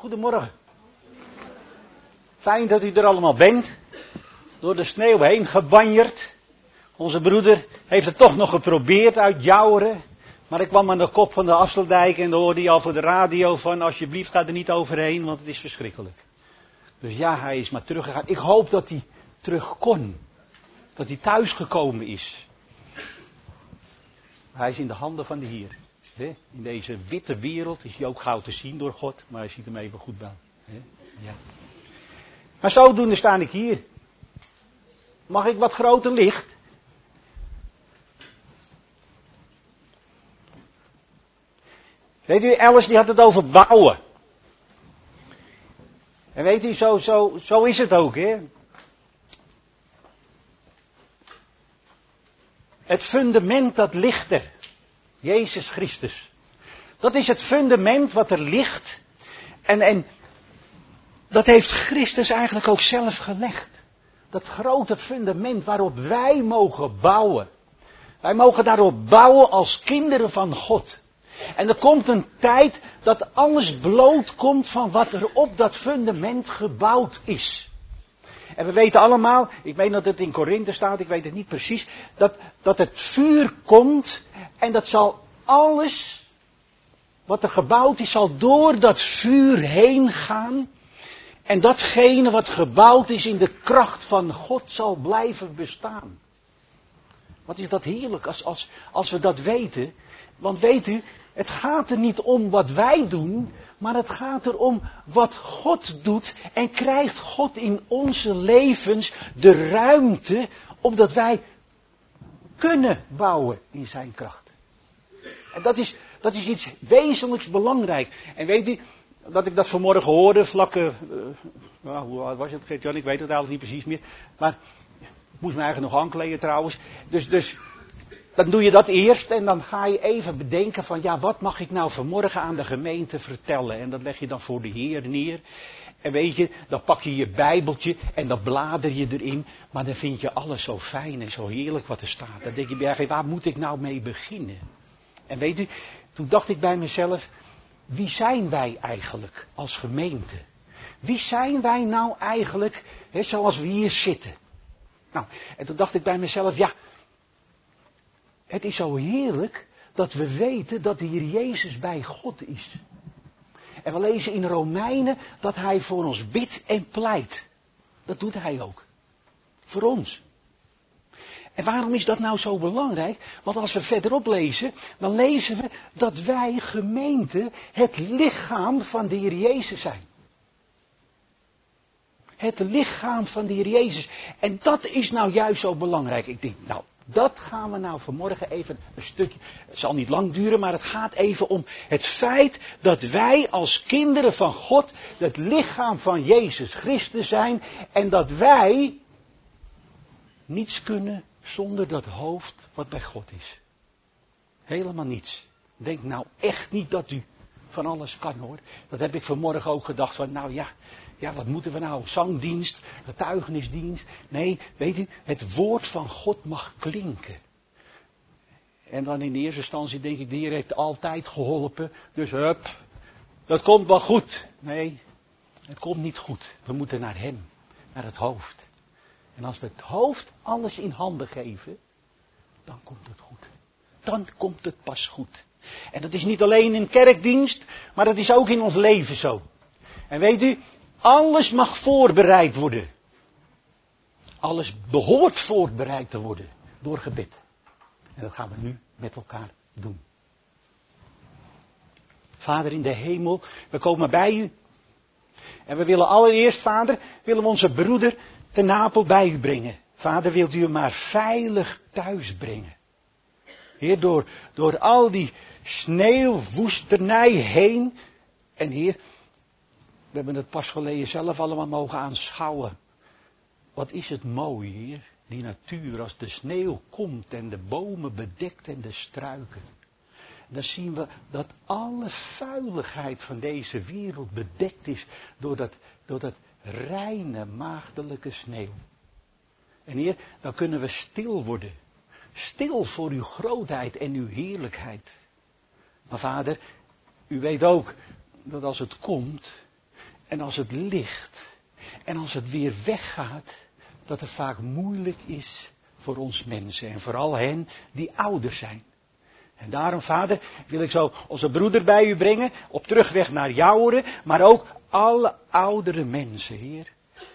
Goedemorgen. Fijn dat u er allemaal bent. Door de sneeuw heen gebanjerd. Onze broeder heeft het toch nog geprobeerd uit Jouweren. Maar ik kwam aan de kop van de Afsluitdijk en dan hoorde hij al voor de radio van alsjeblieft ga er niet overheen, want het is verschrikkelijk. Dus ja, hij is maar teruggegaan. Ik hoop dat hij terug kon. Dat hij thuis gekomen is. Hij is in de handen van de Heer. In deze witte wereld is hij ook gauw te zien door God, maar hij ziet hem even goed wel. Ja. Maar zodoende sta ik hier. Mag ik wat groter licht? Weet u, Alice die had het over bouwen. En weet u, zo is het ook, hè. Het fundament dat ligt er. Jezus Christus. Dat is het fundament wat er ligt. En dat heeft Christus eigenlijk ook zelf gelegd. Dat grote fundament waarop wij mogen bouwen. Wij mogen daarop bouwen als kinderen van God. En er komt een tijd dat alles bloot komt van wat er op dat fundament gebouwd is. En we weten allemaal, ik weet dat het in Korinthe staat, ik weet het niet precies, dat het vuur komt en dat zal alles wat er gebouwd is, zal door dat vuur heen gaan. En datgene wat gebouwd is in de kracht van God zal blijven bestaan. Wat is dat heerlijk als we dat weten. Want weet u, het gaat er niet om wat wij doen, maar het gaat erom wat God doet. En krijgt God in onze levens de ruimte, opdat wij kunnen bouwen in zijn kracht. En dat is iets wezenlijks belangrijk. En weet u, dat ik dat vanmorgen hoorde, hoe was het, Gert-Jan, ik weet het eigenlijk niet precies meer. Maar ik moest me eigenlijk nog aankleden trouwens. Dus dan doe je dat eerst en dan ga je even bedenken van ja, wat mag ik nou vanmorgen aan de gemeente vertellen? En dat leg je dan voor de Heer neer. En weet je, dan pak je je Bijbeltje en dan blader je erin. Maar dan vind je alles zo fijn en zo heerlijk wat er staat. Dan denk je bij je, waar moet ik nou mee beginnen? En weet u, toen dacht ik bij mezelf, wie zijn wij eigenlijk als gemeente? Wie zijn wij nou eigenlijk, zoals we hier zitten? Nou, en toen dacht ik bij mezelf, ja, het is zo heerlijk dat we weten dat de Heer Jezus bij God is. En we lezen in Romeinen dat Hij voor ons bidt en pleit. Dat doet Hij ook. Voor ons. En waarom is dat nou zo belangrijk? Want als we verderop lezen, dan lezen we dat wij gemeente het lichaam van de Heer Jezus zijn. Het lichaam van de Heer Jezus. En dat is nou juist zo belangrijk. Ik denk, nou, dat gaan we nou vanmorgen even een stukje. Het zal niet lang duren, maar het gaat even om het feit dat wij als kinderen van God het lichaam van Jezus Christus zijn. En dat wij niets kunnen zonder dat hoofd wat bij God is. Helemaal niets. Denk nou echt niet dat u van alles kan hoor. Dat heb ik vanmorgen ook gedacht van nou ja, wat moeten we nou? Zangdienst, getuigenisdienst. Nee, weet u, het woord van God mag klinken. En dan in de eerste instantie denk ik, de Heer heeft altijd geholpen. Dus hup, dat komt wel goed. Nee, het komt niet goed. We moeten naar Hem, naar het hoofd. En als we het hoofd alles in handen geven, dan komt het goed. Dan komt het pas goed. En dat is niet alleen in kerkdienst, maar dat is ook in ons leven zo. En weet u, alles mag voorbereid worden. Alles behoort voorbereid te worden door gebed. En dat gaan we nu met elkaar doen. Vader in de hemel, we komen bij u. En we willen allereerst, Vader, willen we onze broeder te Napel bij u brengen. Vader, wilt u hem maar veilig thuis brengen. Heer, door al die sneeuwwoesternij heen. En Heer, we hebben het pas geleden zelf allemaal mogen aanschouwen. Wat is het mooi, Heer, die natuur, als de sneeuw komt en de bomen bedekt en de struiken. Dan zien we dat alle vuiligheid van deze wereld bedekt is door dat reine, maagdelijke sneeuw. En Heer, dan kunnen we stil worden. Stil voor uw grootheid en uw heerlijkheid. Maar Vader, u weet ook dat als het komt, En als het ligt en als het weer weggaat, dat het vaak moeilijk is voor ons mensen en vooral hen die ouder zijn. En daarom, Vader, wil ik zo onze broeder bij u brengen, op terugweg naar Jouweren, maar ook alle oudere mensen, Heer.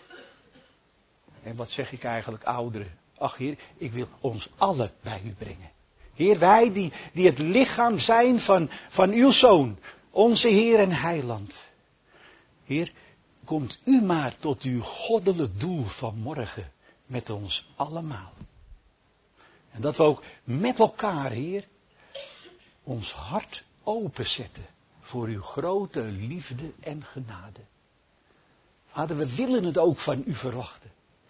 En wat zeg ik eigenlijk, ouderen? Ach, Heer, ik wil ons allen bij u brengen. Heer, wij die het lichaam zijn van uw Zoon, onze Heer en Heiland. Heer, komt u maar tot uw goddelijk doel van morgen met ons allemaal. En dat we ook met elkaar, Heer, ons hart openzetten voor uw grote liefde en genade. Vader, we willen het ook van u verwachten.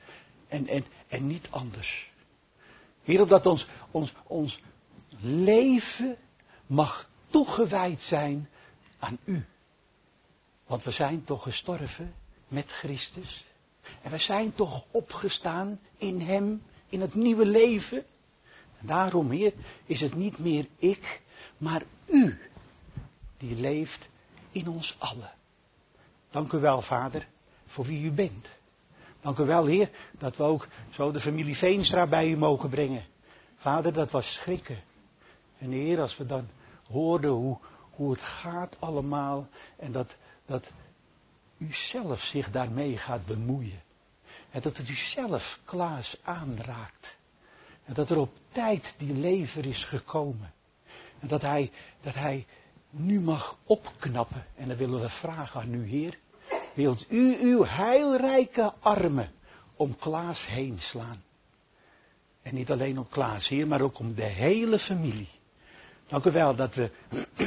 En niet anders. Heer, opdat ons leven mag toegewijd zijn aan u. Want we zijn toch gestorven met Christus. En we zijn toch opgestaan in hem, in het nieuwe leven. En daarom, Heer, is het niet meer ik, maar u die leeft in ons allen. Dank u wel, Vader, voor wie u bent. Dank u wel, Heer, dat we ook zo de familie Veenstra bij u mogen brengen. Vader, dat was schrikken. En Heer, als we dan hoorden hoe het gaat allemaal en dat u zelf zich daarmee gaat bemoeien. En dat het u zelf, Klaas, aanraakt. En dat er op tijd die lever is gekomen. En dat hij nu mag opknappen. En dan willen we vragen aan u, Heer. Wilt u uw heilrijke armen om Klaas heen slaan? En niet alleen om Klaas, Heer, maar ook om de hele familie. Dank u wel dat we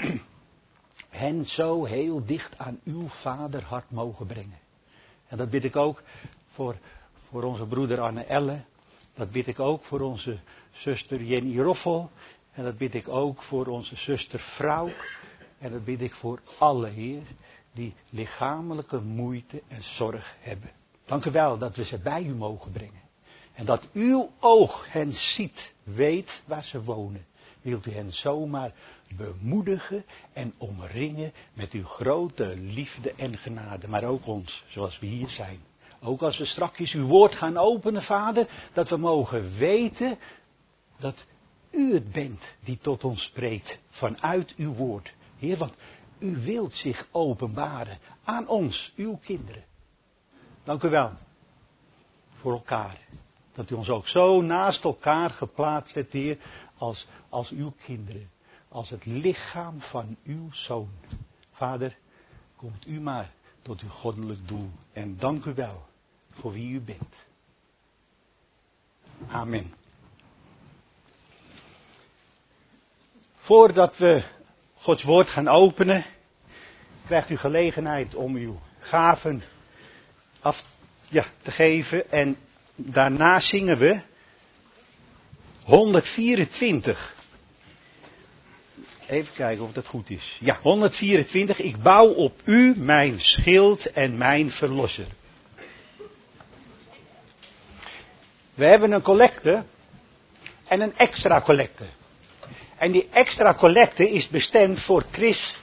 hen zo heel dicht aan uw vaderhart mogen brengen. En dat bid ik ook voor onze broeder Anne Elle. Dat bid ik ook voor onze zuster Jenny Roffel. En dat bid ik ook voor onze zuster Vrouw. En dat bid ik voor alle, Heer, die lichamelijke moeite en zorg hebben. Dank u wel dat we ze bij u mogen brengen. En dat uw oog hen ziet, weet waar ze wonen. Wilt u hen zomaar bemoedigen en omringen met uw grote liefde en genade. Maar ook ons, zoals we hier zijn. Ook als we straks uw woord gaan openen, Vader, dat we mogen weten dat u het bent die tot ons spreekt vanuit uw woord. Heer, want u wilt zich openbaren aan ons, uw kinderen. Dank u wel voor elkaar. Dat u ons ook zo naast elkaar geplaatst hebt, Heer, als uw kinderen. Als het lichaam van uw Zoon. Vader, komt u maar tot uw goddelijk doel. En dank u wel voor wie u bent. Amen. Voordat we Gods woord gaan openen, krijgt u gelegenheid om uw gaven te geven. En daarna zingen we 124. Even kijken of dat goed is. Ja, 124. Ik bouw op u, mijn schild en mijn verlosser. We hebben een collecte en een extra collecte. En die extra collecte is bestemd voor Chris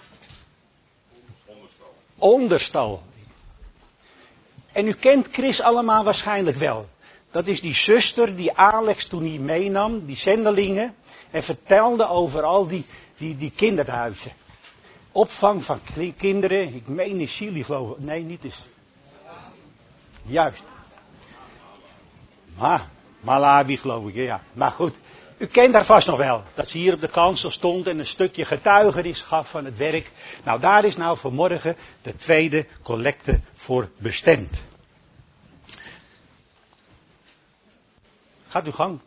Onderstal. En u kent Chris allemaal waarschijnlijk wel. Dat is die zuster die Alex toen hij meenam, die zendelingen, en vertelde over al die kinderhuizen. Opvang van kinderen, ik meen in Chili geloof ik. Nee, niet eens. Juist. Malawi geloof ik, ja. Maar goed, u kent haar vast nog wel. Dat ze hier op de kansel stond en een stukje getuigenis gaf van het werk. Nou, daar is nou vanmorgen de tweede collecte voor bestemd. Gaat uw gang.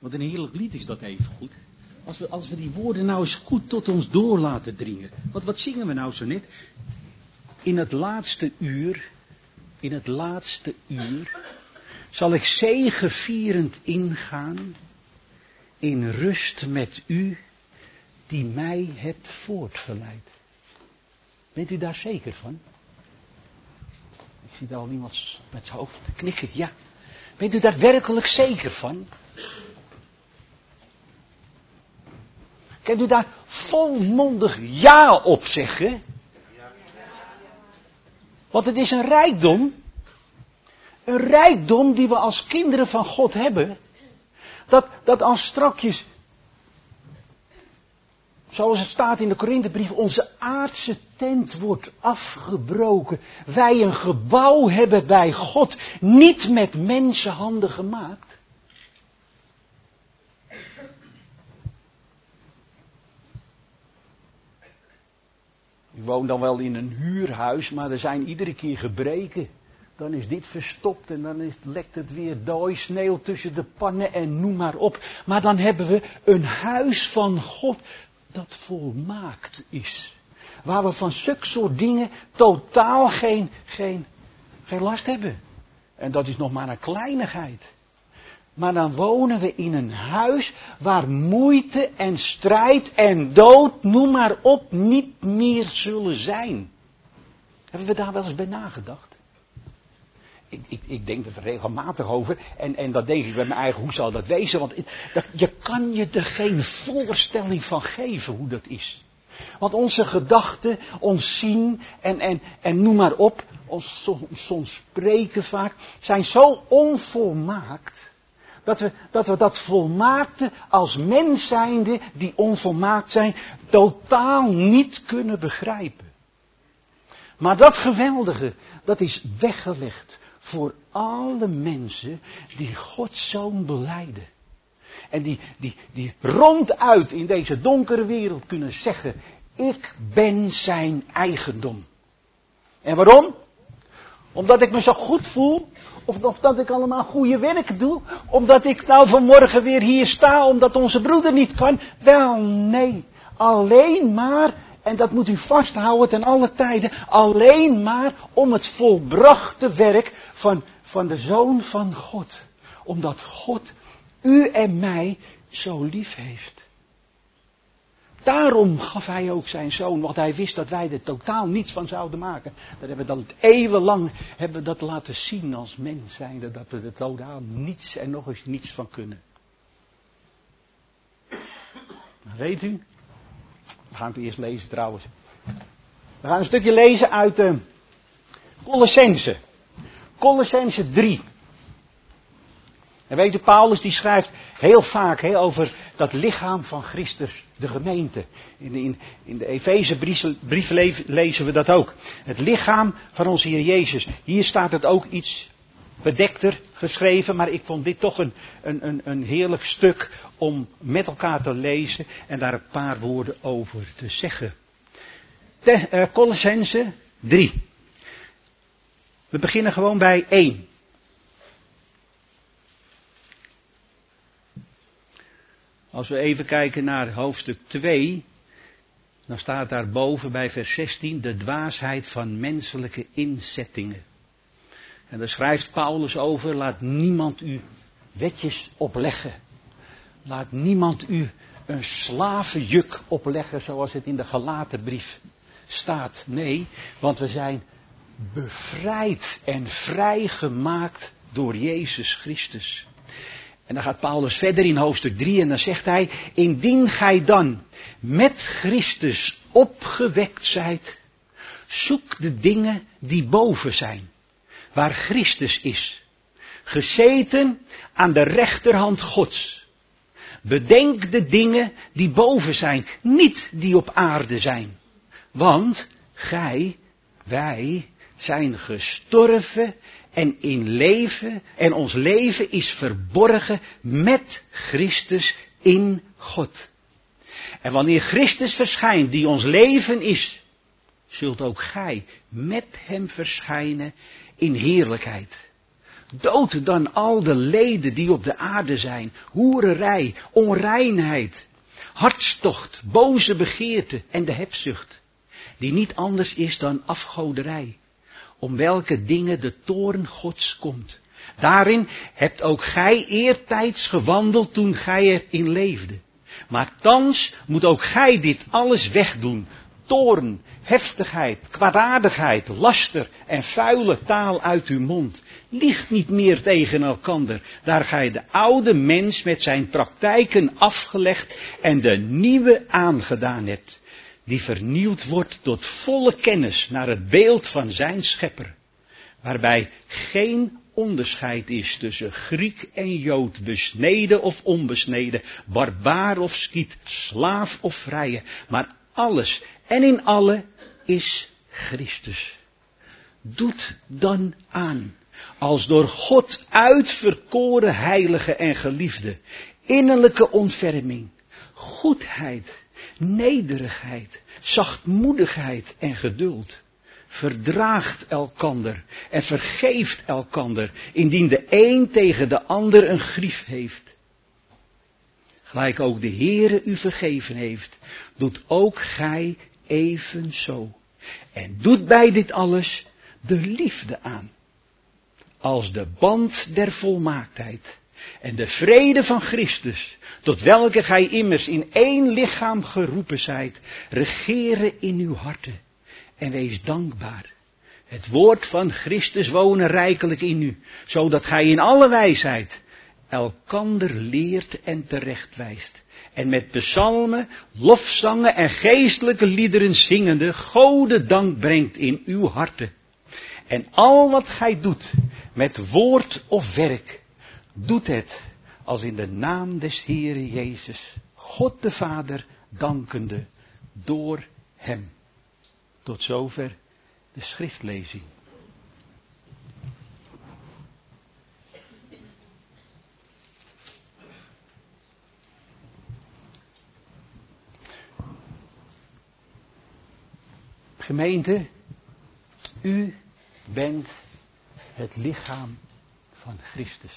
Wat een heerlijk lied is dat even goed. Als we die woorden nou eens goed tot ons door laten dringen. Wat zingen we nou zo net? In het laatste uur zal ik zegevierend ingaan in rust met u die mij hebt voortgeleid. Bent u daar zeker van? Ik zie daar al iemand met zijn hoofd te knikken. Ja. Bent u daar werkelijk zeker van? Kunt u daar volmondig ja op zeggen? Want het is een rijkdom. Een rijkdom die we als kinderen van God hebben. Dat als strakjes, zoals het staat in de Korinthebrief, onze aardse tent wordt afgebroken. Wij een gebouw hebben bij God, niet met mensenhanden gemaakt. Ik woon dan wel in een huurhuis, maar er zijn iedere keer gebreken. Dan is dit verstopt en dan lekt het weer dooi, sneeuw tussen de pannen en noem maar op. Maar dan hebben we een huis van God dat volmaakt is. Waar we van zulke soort dingen totaal geen last hebben. En dat is nog maar een kleinigheid. Maar dan wonen we in een huis waar moeite en strijd en dood, noem maar op, niet meer zullen zijn. Hebben we daar wel eens bij nagedacht? Ik denk er regelmatig over. En dat denk ik bij mijn eigen, hoe zal dat wezen? Want je kan je er geen voorstelling van geven hoe dat is. Want onze gedachten, ons zien en noem maar op, soms spreken vaak, zijn zo onvolmaakt. Dat we dat volmaakte als mens zijnde, die onvolmaakt zijn, totaal niet kunnen begrijpen. Maar dat geweldige, dat is weggelegd voor alle mensen die Gods Zoon belijden. En die ronduit in deze donkere wereld kunnen zeggen, ik ben zijn eigendom. En waarom? Omdat ik me zo goed voel, of dat ik allemaal goede werk doe, omdat ik nou vanmorgen weer hier sta, omdat onze broeder niet kan. Wel nee, alleen maar, en dat moet u vasthouden ten alle tijden, alleen maar om het volbrachte werk van de Zoon van God. Omdat God u en mij zo lief heeft. Daarom gaf hij ook zijn zoon, want hij wist dat wij er totaal niets van zouden maken. Daar hebben we dat eeuwenlang laten zien als mens zijnde, dat we er totaal niets en nog eens niets van kunnen. Weet u, we gaan het eerst lezen trouwens. We gaan een stukje lezen uit Colossense. Colossense 3. En weet u, Paulus die schrijft heel vaak over dat lichaam van Christus, de gemeente. In de Efezebrief lezen we dat ook. Het lichaam van onze Heer Jezus. Hier staat het ook iets bedekter geschreven, maar ik vond dit toch een heerlijk stuk om met elkaar te lezen en daar een paar woorden over te zeggen. Colossense 3. We beginnen gewoon bij 1. Als we even kijken naar hoofdstuk 2, dan staat daar boven bij vers 16 de dwaasheid van menselijke inzettingen. En daar schrijft Paulus over, laat niemand u wetjes opleggen. Laat niemand u een slavenjuk opleggen zoals het in de Galatenbrief staat. Nee, want we zijn bevrijd en vrijgemaakt door Jezus Christus. En dan gaat Paulus verder in hoofdstuk 3 en dan zegt hij, indien gij dan met Christus opgewekt zijt, zoek de dingen die boven zijn, waar Christus is, gezeten aan de rechterhand Gods. Bedenk de dingen die boven zijn, niet die op aarde zijn. Want wij zijn gestorven en ons leven is verborgen met Christus in God. En wanneer Christus verschijnt, die ons leven is, zult ook gij met hem verschijnen in heerlijkheid. Dood dan al de leden die op de aarde zijn. Hoererij, onreinheid, hartstocht, boze begeerte en de hebzucht. Die niet anders is dan afgoderij. Om welke dingen de toorn Gods komt. Daarin hebt ook gij eertijds gewandeld toen gij erin leefde. Maar thans moet ook gij dit alles wegdoen. Toorn, heftigheid, kwaadaardigheid, laster en vuile taal uit uw mond. Liegt niet meer tegen elkander, daar gij de oude mens met zijn praktijken afgelegd en de nieuwe aangedaan hebt. Die vernieuwd wordt tot volle kennis naar het beeld van zijn schepper. Waarbij geen onderscheid is tussen Griek en Jood, besneden of onbesneden, barbaar of skiet, slaaf of vrije. Maar alles en in alle is Christus. Doet dan aan, als door God uitverkoren heilige en geliefde, innerlijke ontferming, goedheid, nederigheid, zachtmoedigheid en geduld. Verdraagt elkander en vergeeft elkander, indien de een tegen de ander een grief heeft. Gelijk ook de Heere u vergeven heeft, doet ook gij evenzo. En doet bij dit alles de liefde aan, als de band der volmaaktheid. En de vrede van Christus, tot welke gij immers in één lichaam geroepen zijt, regeren in uw harten. En wees dankbaar. Het woord van Christus wonen rijkelijk in u, zodat gij in alle wijsheid elkander leert en terechtwijst. En met psalmen, lofzangen en geestelijke liederen zingende Gode dank brengt in uw harten. En al wat gij doet, met woord of werk, doet het als in de naam des Heere Jezus, God de Vader, dankende door hem. Tot zover de schriftlezing. Gemeente, u bent het lichaam van Christus.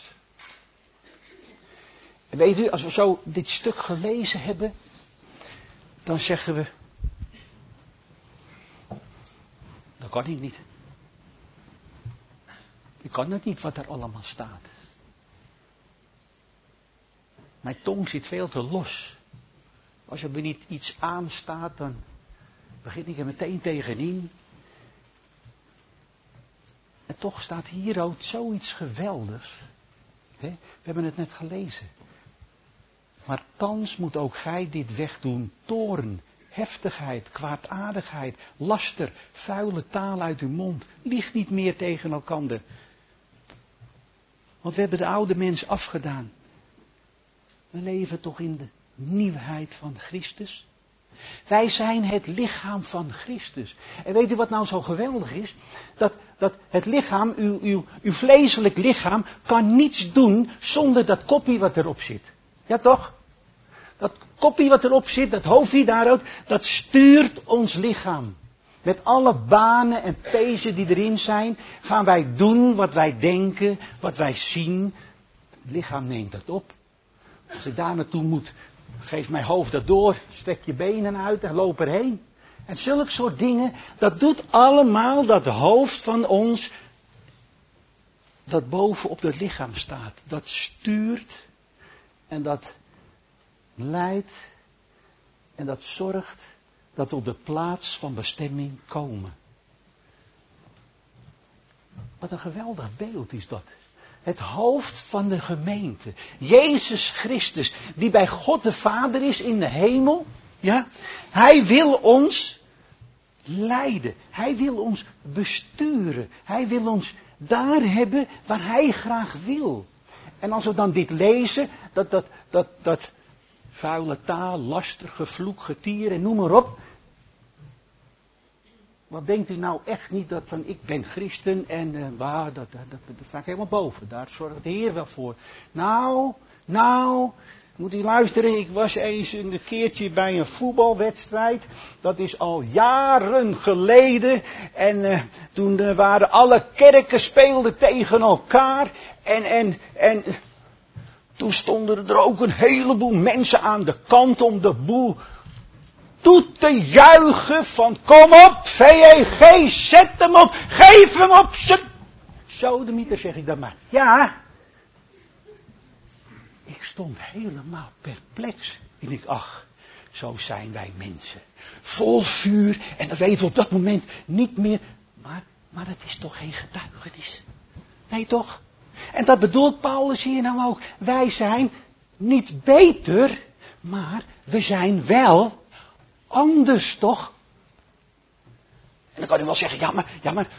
En weet u, als we zo dit stuk gelezen hebben, dan zeggen we, dat kan ik niet. Ik kan het niet wat er allemaal staat. Mijn tong zit veel te los. Als er me niet iets aanstaat, dan begin ik er meteen tegenin. En toch staat hier ook zoiets geweldigs. We hebben het net gelezen. Maar thans moet ook gij dit wegdoen. Toorn, heftigheid, kwaadaardigheid, laster, vuile taal uit uw mond. Lieg niet meer tegen elkander. Want we hebben de oude mens afgedaan. We leven toch in de nieuwheid van Christus. Wij zijn het lichaam van Christus. En weet u wat nou zo geweldig is? Dat het lichaam, uw vleeselijk lichaam, kan niets doen zonder dat koppie wat erop zit. Ja toch? Dat koppie wat erop zit, dat hoofdje daaruit, dat stuurt ons lichaam. Met alle banen en pezen die erin zijn, gaan wij doen wat wij denken, wat wij zien. Het lichaam neemt dat op. Als ik daar naartoe moet, geef mijn hoofd dat door, strek je benen uit en loop erheen. En zulke soort dingen, dat doet allemaal dat hoofd van ons, dat boven op het lichaam staat. Dat stuurt en dat leidt en dat zorgt dat we op de plaats van bestemming komen. Wat een geweldig beeld is dat. Het hoofd van de gemeente. Jezus Christus, die bij God de Vader is in de hemel. Ja, hij wil ons leiden. Hij wil ons besturen. Hij wil ons daar hebben waar hij graag wil. En als we dan dit lezen, dat vuile taal, laster, gevloek, getier en noem maar op. Wat denkt u nou echt niet dat van ik ben christen en dat sta ik helemaal boven. Daar zorgt de Heer wel voor. Nou, Moet u luisteren, ik was eens een keertje bij een voetbalwedstrijd. Dat is al jaren geleden. En toen waren alle kerken speelden tegen elkaar. En toen stonden er ook een heleboel mensen aan de kant om de boel toe te juichen van kom op, VEG, zet hem op, geef hem op. Sodemieter, zeg ik dan maar. Ja. Ik stond helemaal perplex. Ik dacht, ach, zo zijn wij mensen. Vol vuur en dan weten we op dat moment niet meer. Maar het is toch geen getuigenis. Nee toch? En dat bedoelt Paulus hier nou ook. Wij zijn niet beter, maar we zijn wel anders toch? En dan kan u wel zeggen, ja maar.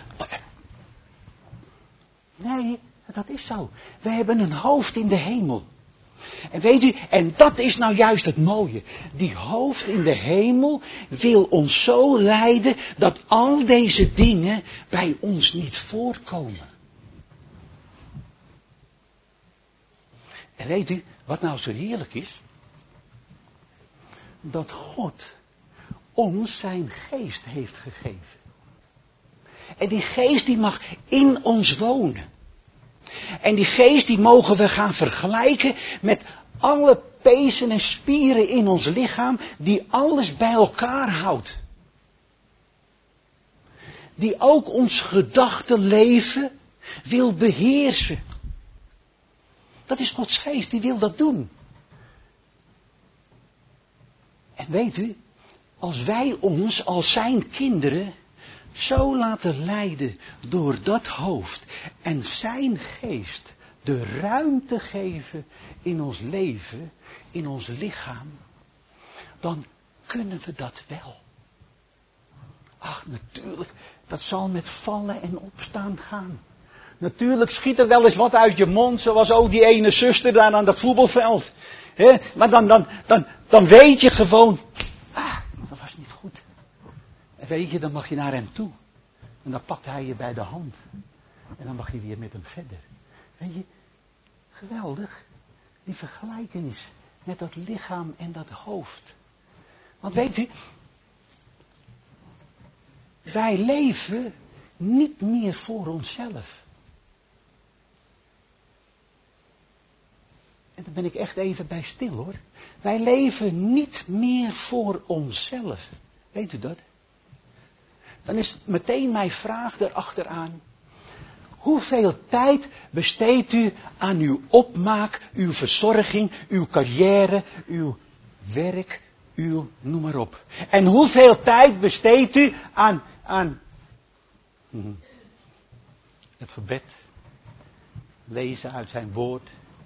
Nee, dat is zo. We hebben een hoofd in de hemel. En weet u, en dat is nou juist het mooie. Die hoofd in de hemel wil ons zo leiden dat al deze dingen bij ons niet voorkomen. En weet u, wat nou zo heerlijk is? Dat God ons zijn geest heeft gegeven. En die geest die mag in ons wonen. En die geest die mogen we gaan vergelijken met alle pezen en spieren in ons lichaam die alles bij elkaar houdt. Die ook ons gedachtenleven wil beheersen. Dat is Gods geest, die wil dat doen. En weet u, als wij ons als zijn kinderen zo laten leiden door dat hoofd en zijn geest de ruimte geven in ons leven, in ons lichaam, dan kunnen we dat wel. Ach, natuurlijk, dat zal met vallen en opstaan gaan. Natuurlijk schiet er wel eens wat uit je mond, zoals ook die ene zuster daar aan dat voetbalveld. Maar dan weet je gewoon, dat was niet goed. En weet je, dan mag je naar hem toe. En dan pakt hij je bij de hand. En dan mag je weer met hem verder. Weet je, geweldig. Die vergelijkenis met dat lichaam en dat hoofd. Want weet u, wij leven niet meer voor onszelf. En daar ben ik echt even bij stil hoor. Wij leven niet meer voor onszelf. Weet u dat? Dan is meteen mijn vraag erachteraan. Hoeveel tijd besteedt u aan uw opmaak, uw verzorging, uw carrière, uw werk, noem maar op. En hoeveel tijd besteedt u aan het gebed, lezen uit zijn woord.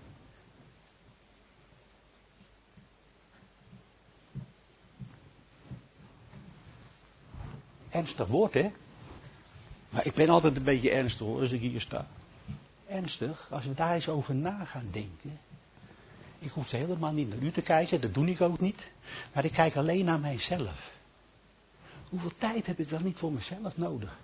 Ernstig woord, hè? Maar ik ben altijd een beetje ernstig hoor, als ik hier sta. Ernstig, als we daar eens over na gaan denken. Ik hoef helemaal niet naar u te kijken, dat doe ik ook niet. Maar ik kijk alleen naar mijzelf. Hoeveel tijd heb ik wel niet voor mezelf nodig?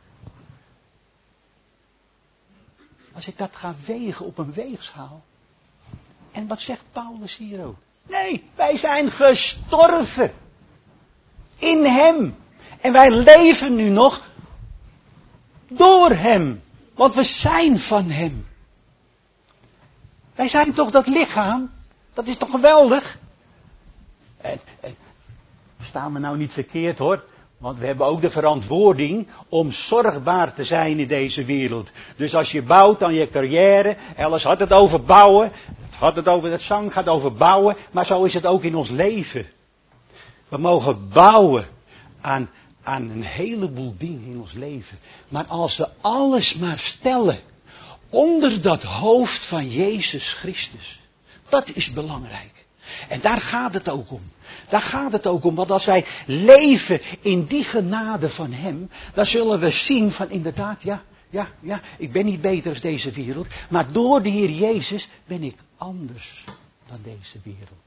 Als ik dat ga wegen op een weegschaal. En wat zegt Paulus hier ook? Nee, wij zijn gestorven. In hem. En wij leven nu nog door hem. Want we zijn van hem. Wij zijn toch dat lichaam? Dat is toch geweldig? En verstaan me nou niet verkeerd hoor. Want we hebben ook de verantwoording om zorgbaar te zijn in deze wereld. Dus als je bouwt aan je carrière, Alice had het over bouwen, het zang gaat over bouwen, maar zo is het ook in ons leven. We mogen bouwen aan een heleboel dingen in ons leven. Maar als we alles maar stellen onder dat hoofd van Jezus Christus, dat is belangrijk. En daar gaat het ook om. Daar gaat het ook om, want als wij leven in die genade van hem, dan zullen we zien van inderdaad, ja, ik ben niet beter als deze wereld, maar door de Heer Jezus ben ik anders dan deze wereld.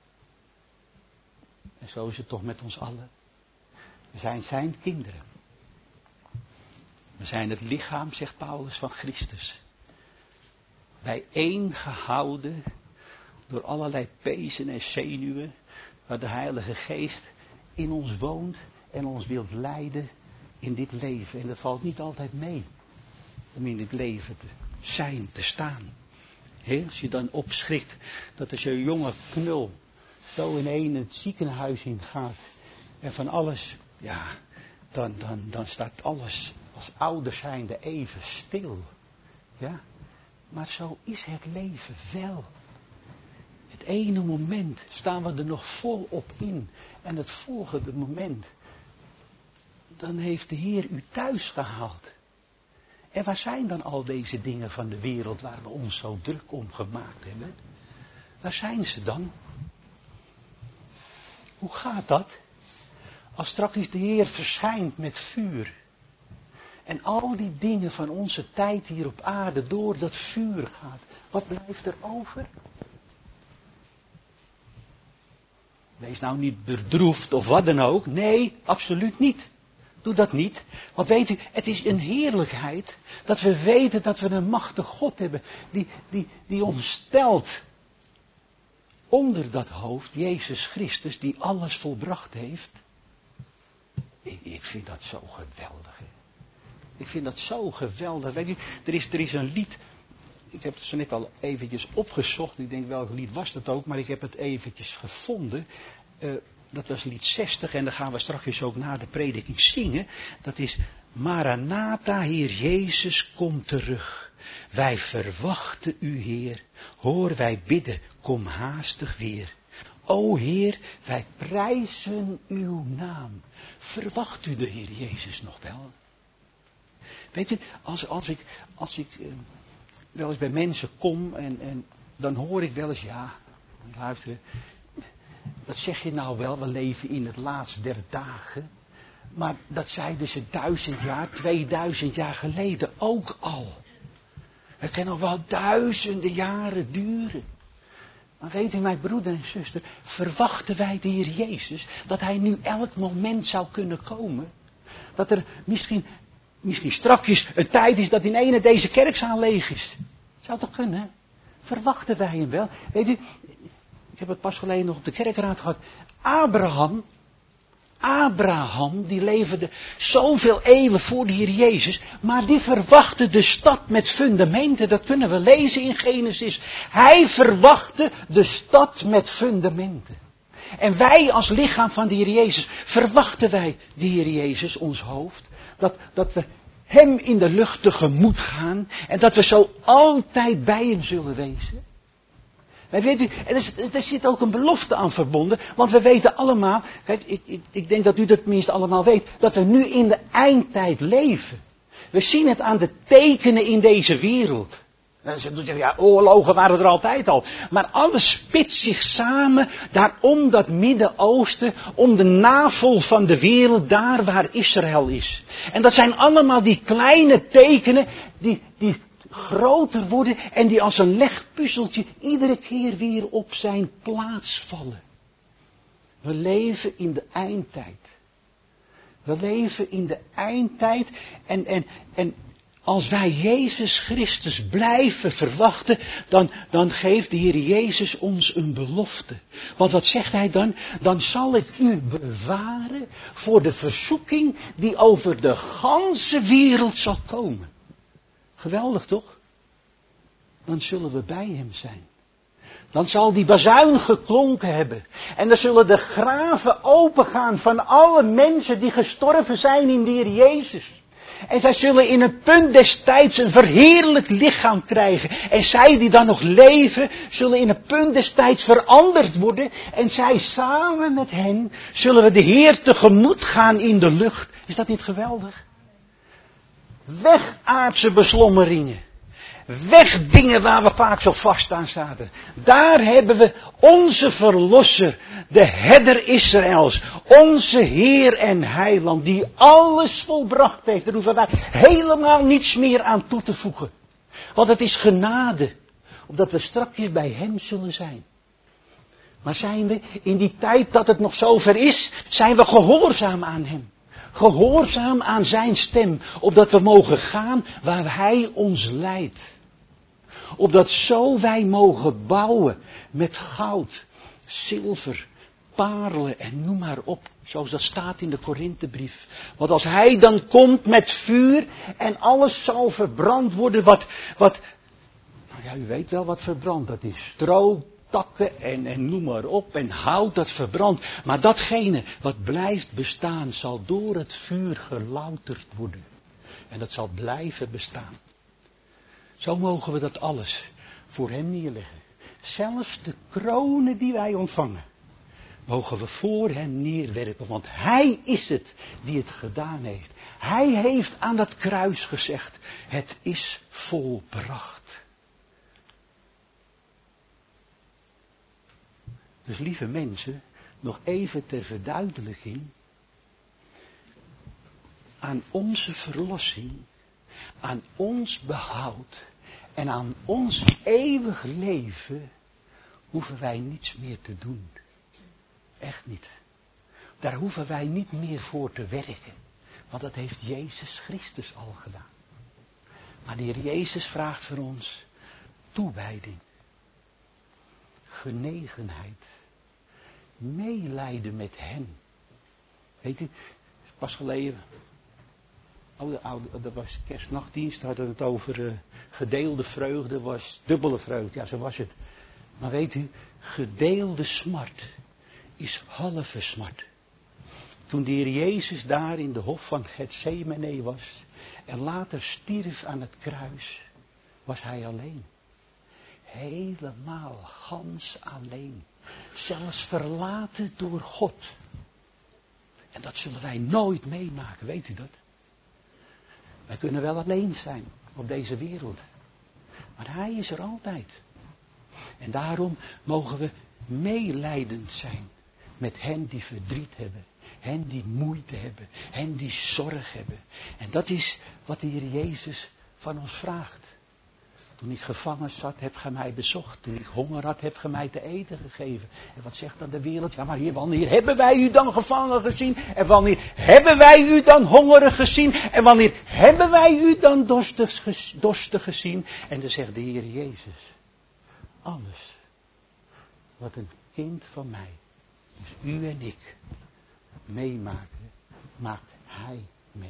En zo is het toch met ons allen. We zijn zijn kinderen. We zijn het lichaam, zegt Paulus, van Christus. Bijeengehouden door allerlei pezen en zenuwen, waar de Heilige Geest in ons woont en ons wilt leiden in dit leven. En dat valt niet altijd mee om in dit leven te zijn, te staan. Als je dan opschrikt dat als je een jonge knul zo in het ziekenhuis in gaat en van alles, ja, dan staat alles als ouder zijnde even stil. Ja, maar zo is het leven wel. Het ene moment staan we er nog volop in en het volgende moment, dan heeft de Heer u thuis gehaald. En waar zijn dan al deze dingen van de wereld waar we ons zo druk om gemaakt hebben? Waar zijn ze dan? Hoe gaat dat? Als straks de Heer verschijnt met vuur. En al die dingen van onze tijd hier op aarde door dat vuur gaat. Wat blijft er over? Wees nou niet bedroefd of wat dan ook. Nee, absoluut niet. Doe dat niet. Want weet u, het is een heerlijkheid dat we weten dat we een machtige God hebben. Die ons stelt onder dat hoofd, Jezus Christus, die alles volbracht heeft. Ik vind dat zo geweldig. Hè? Ik vind dat zo geweldig. Weet u, er is een lied. Ik heb het zo net al eventjes opgezocht. Ik denk welk lied was dat ook. Maar ik heb het eventjes gevonden. Dat was lied 60. En dan gaan we straks ook na de prediking zingen. Dat is Maranatha, Heer Jezus, kom terug. Wij verwachten u, Heer. Hoor, wij bidden, kom haastig weer. O Heer, wij prijzen uw naam. Verwacht u de Heer Jezus nog wel? Weet u, als ik wel eens bij mensen kom en dan hoor ik wel eens, ja, luisteren, dat zeg je nou wel, we leven in het laatst der dagen. Maar dat zeiden ze 1000 jaar, 2000 jaar geleden ook al. Het kan nog wel duizenden jaren duren. Maar weet u, mijn broeder en zuster, verwachten wij de Heer Jezus dat Hij nu elk moment zou kunnen komen? Dat er misschien strakjes een tijd is dat in ene deze kerkzaal leeg is. Zou toch kunnen, hè? Verwachten wij hem wel? Weet u, ik heb het pas geleden nog op de kerkraad gehad. Abraham, die leefde zoveel eeuwen voor de Heer Jezus, maar die verwachtte de stad met fundamenten. Dat kunnen we lezen in Genesis. Hij verwachtte de stad met fundamenten. En wij als lichaam van de Heer Jezus, verwachten wij de Heer Jezus, ons hoofd, dat we Hem in de lucht tegemoet gaan en dat we zo altijd bij Hem zullen wezen. Maar weet u, er zit ook een belofte aan verbonden, want we weten allemaal, kijk, ik denk dat u dat tenminste allemaal weet, dat we nu in de eindtijd leven. We zien het aan de tekenen in deze wereld. Ja, oorlogen waren er altijd al. Maar alles spitst zich samen daarom dat Midden-Oosten, om de navel van de wereld, daar waar Israël is. En dat zijn allemaal die kleine tekenen die groter worden en die als een legpuzzeltje iedere keer weer op zijn plaats vallen. We leven in de eindtijd. We leven in de eindtijd en als wij Jezus Christus blijven verwachten, dan geeft de Heer Jezus ons een belofte. Want wat zegt Hij dan? Dan zal ik u bewaren voor de verzoeking die over de ganse wereld zal komen. Geweldig toch? Dan zullen we bij Hem zijn. Dan zal die bazuin geklonken hebben. En dan zullen de graven opengaan van alle mensen die gestorven zijn in de Heer Jezus. En zij zullen in een punt des tijds een verheerlijkt lichaam krijgen. En zij die dan nog leven, zullen in een punt des tijds veranderd worden. En zij samen met hen zullen we de Heer tegemoet gaan in de lucht. Is dat niet geweldig? Weg aardse beslommeringen. Weg dingen waar we vaak zo vast aan zaten. Daar hebben we onze Verlosser, de Herder Israëls, onze Heer en Heiland, die alles volbracht heeft. Daar hoeven wij helemaal niets meer aan toe te voegen. Want het is genade, opdat we strakjes bij Hem zullen zijn. Maar zijn we in die tijd dat het nog zover is, zijn we gehoorzaam aan Hem. Gehoorzaam aan zijn stem, opdat we mogen gaan waar Hij ons leidt. Opdat zo wij mogen bouwen met goud, zilver, parelen en noem maar op. Zoals dat staat in de Korinthebrief. Want als hij dan komt met vuur en alles zal verbrand worden wat nou ja, u weet wel wat verbrand dat is. Stro, takken en noem maar op en hout dat verbrandt. Maar datgene wat blijft bestaan zal door het vuur gelouterd worden. En dat zal blijven bestaan. Zo mogen we dat alles voor hem neerleggen. Zelfs de kronen die wij ontvangen, mogen we voor hem neerwerpen. Want hij is het die het gedaan heeft. Hij heeft aan dat kruis gezegd, het is volbracht. Dus lieve mensen, nog even ter verduidelijking. Aan onze verlossing, aan ons behoud en aan ons eeuwig leven hoeven wij niets meer te doen. Echt niet. Daar hoeven wij niet meer voor te werken. Want dat heeft Jezus Christus al gedaan. Maar de Heer Jezus vraagt voor ons toewijding, genegenheid, meelijden met hen. Weet u, pas geleden, dat was kerstnachtdienst, hadden het over gedeelde vreugde was dubbele vreugde. Ja, zo was het. Maar weet u, gedeelde smart is halve smart. Toen de Heer Jezus daar in de hof van Getsemane was en later stierf aan het kruis, was hij alleen. Helemaal, gans alleen. Zelfs verlaten door God. En dat zullen wij nooit meemaken, weet u dat? Wij kunnen wel alleen zijn op deze wereld. Maar hij is er altijd. En daarom mogen we meelijdend zijn met hen die verdriet hebben. Hen die moeite hebben. Hen die zorg hebben. En dat is wat de Heer Jezus van ons vraagt. Toen ik gevangen zat, heb gij mij bezocht. Toen ik honger had, heb gij mij te eten gegeven. En wat zegt dan de wereld? Ja, maar Heer, wanneer hebben wij u dan gevangen gezien? En wanneer hebben wij u dan hongerig gezien? En wanneer hebben wij u dan dorstig gezien? En dan zegt de Heer Jezus, alles wat een kind van mij, dus u en ik, meemaken, maakt hij mee.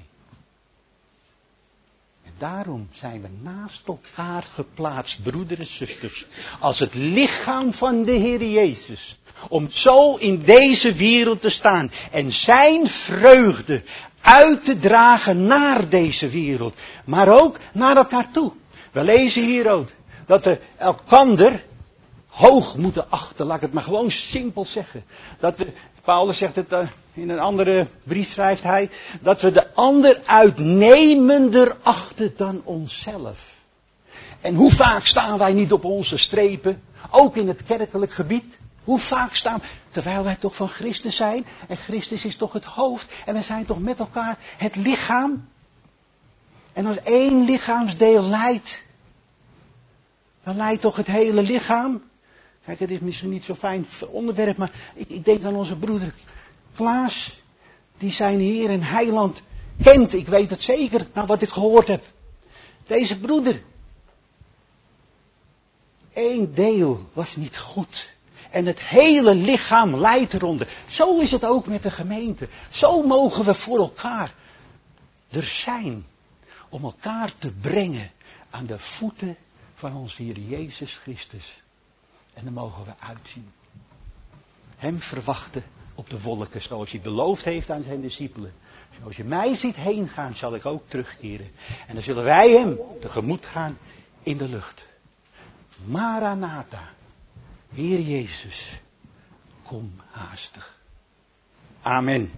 En daarom zijn we naast elkaar geplaatst, broeders en zusters, als het lichaam van de Heer Jezus. Om zo in deze wereld te staan en zijn vreugde uit te dragen naar deze wereld. Maar ook naar elkaar toe. We lezen hier ook dat we elkander hoog moeten achten. Laat ik het maar gewoon simpel zeggen. Dat we, Paulus zegt het in een andere brief, schrijft hij, dat we de ander uitnemender achten dan onszelf. En hoe vaak staan wij niet op onze strepen, ook in het kerkelijk gebied. Hoe vaak staan, terwijl wij toch van Christus zijn, en Christus is toch het hoofd, en we zijn toch met elkaar het lichaam. En als één lichaamsdeel lijdt, dan lijdt toch het hele lichaam. Kijk, het is misschien niet zo'n fijn onderwerp, maar ik denk aan onze broeder Klaas, die zijn Heer en Heiland kent. Ik weet het zeker, naar wat ik gehoord heb. Deze broeder, één deel was niet goed. En het hele lichaam lijdt eronder. Zo is het ook met de gemeente. Zo mogen we voor elkaar er zijn. Om elkaar te brengen aan de voeten van onze Heer Jezus Christus. En dan mogen we uitzien. Hem verwachten op de wolken, zoals hij beloofd heeft aan zijn discipelen. Zoals je mij ziet heen gaan, zal ik ook terugkeren. En dan zullen wij hem tegemoet gaan in de lucht. Maranatha, Heer Jezus, kom haastig. Amen.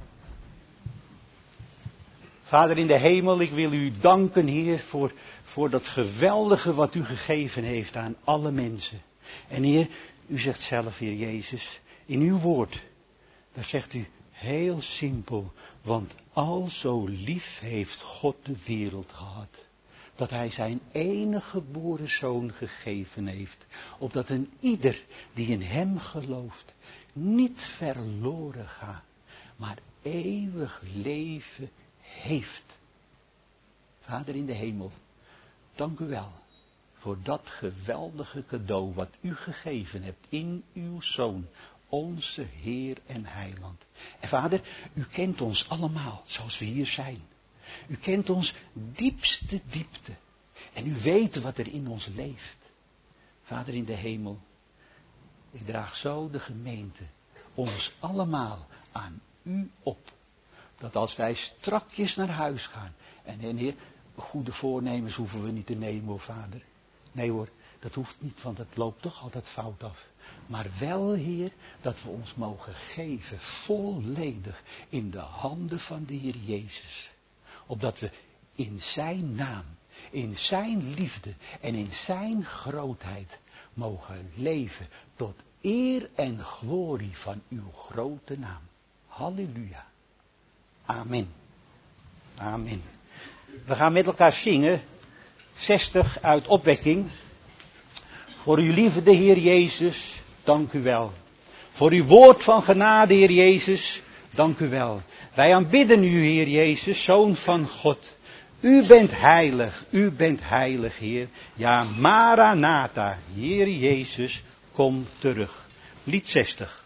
Vader in de hemel, ik wil u danken, Heer, voor dat geweldige wat u gegeven heeft aan alle mensen. En Heer, u zegt zelf, Heer Jezus, in uw woord, daar zegt u heel simpel, want al zo lief heeft God de wereld gehad, dat hij zijn enige geboren zoon gegeven heeft, opdat een ieder die in hem gelooft, niet verloren gaat, maar eeuwig leven heeft. Vader in de hemel, dank u wel voor dat geweldige cadeau wat u gegeven hebt in uw Zoon, onze Heer en Heiland. En Vader, u kent ons allemaal zoals we hier zijn. U kent ons diepste diepte. En u weet wat er in ons leeft. Vader in de hemel, ik draag zo de gemeente, ons allemaal aan u op. Dat als wij strakjes naar huis gaan, en Heer, goede voornemens hoeven we niet te nemen hoor Vader. Nee hoor, dat hoeft niet, want het loopt toch altijd fout af. Maar wel Heer, dat we ons mogen geven, volledig in de handen van de Heer Jezus. Opdat we in zijn naam, in zijn liefde en in zijn grootheid mogen leven tot eer en glorie van uw grote naam. Halleluja. Amen. Amen. We gaan met elkaar zingen. 60 uit opwekking. Voor uw liefde, de Heer Jezus, dank u wel. Voor uw woord van genade, Heer Jezus, dank u wel. Wij aanbidden u, Heer Jezus, Zoon van God. U bent heilig, Heer. Ja, Maranatha, Heer Jezus, kom terug. Lied 60.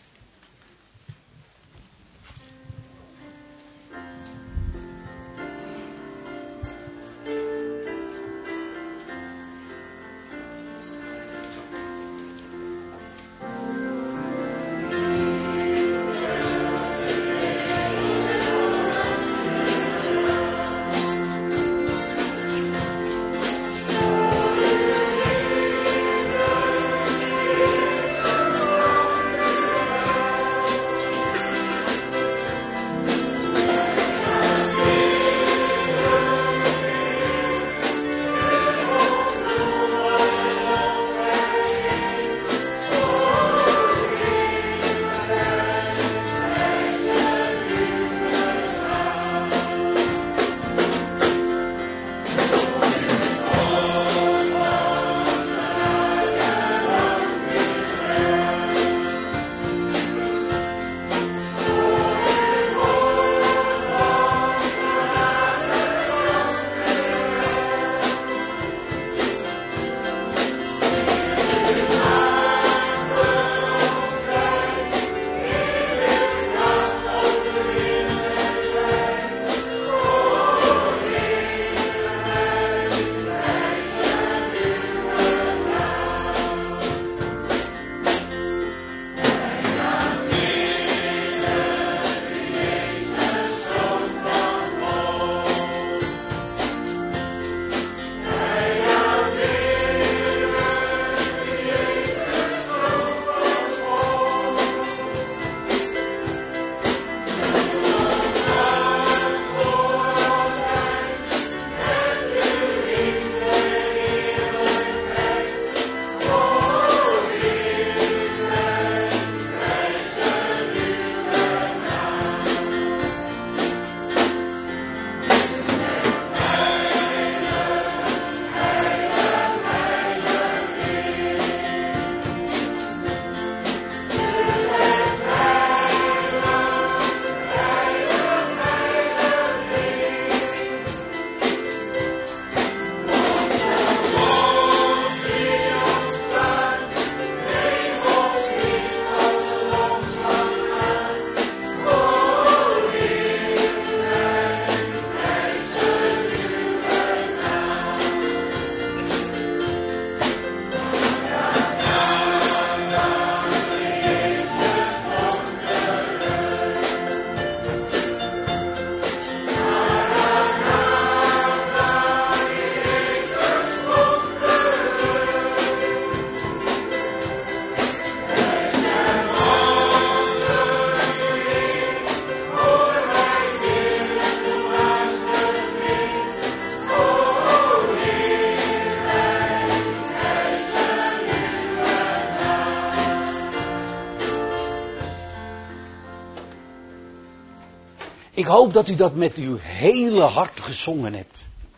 Ik hoop dat u dat met uw hele hart gezongen hebt.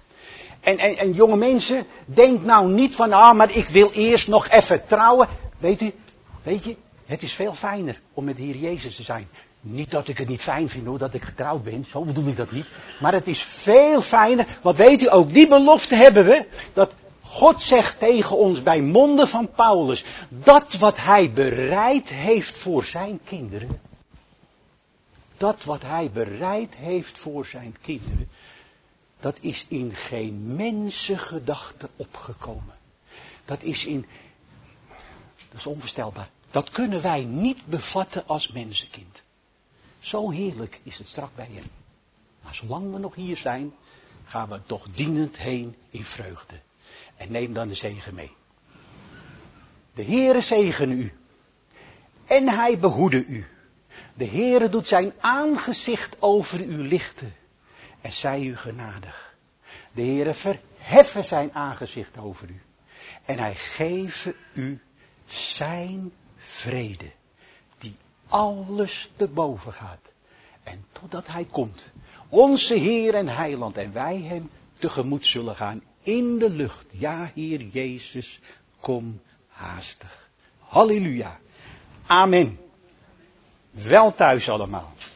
En jonge mensen, denk nou niet van, maar ik wil eerst nog even trouwen. Weet je, het is veel fijner om met de Heer Jezus te zijn. Niet dat ik het niet fijn vind hoor, dat ik getrouwd ben, zo bedoel ik dat niet. Maar het is veel fijner, want weet u, ook die belofte hebben we, dat God zegt tegen ons bij monden van Paulus, dat wat hij bereid heeft voor zijn kinderen, dat wat hij bereid heeft voor zijn kinderen, dat is in geen mensengedachte opgekomen. Dat is onvoorstelbaar. Dat kunnen wij niet bevatten als mensenkind. Zo heerlijk is het straks bij hem. Maar zolang we nog hier zijn, gaan we toch dienend heen in vreugde. En neem dan de zegen mee. De Heere zegene u. En hij behoede u. De Heere doet zijn aangezicht over u lichten. En zij u genadig. De Heere verheffe zijn aangezicht over u. En hij geeve u zijn vrede. Die alles te boven gaat. En totdat hij komt. Onze Heer en Heiland. En wij hem tegemoet zullen gaan in de lucht. Ja, Heer Jezus, kom haastig. Halleluja. Amen. Wel thuis allemaal.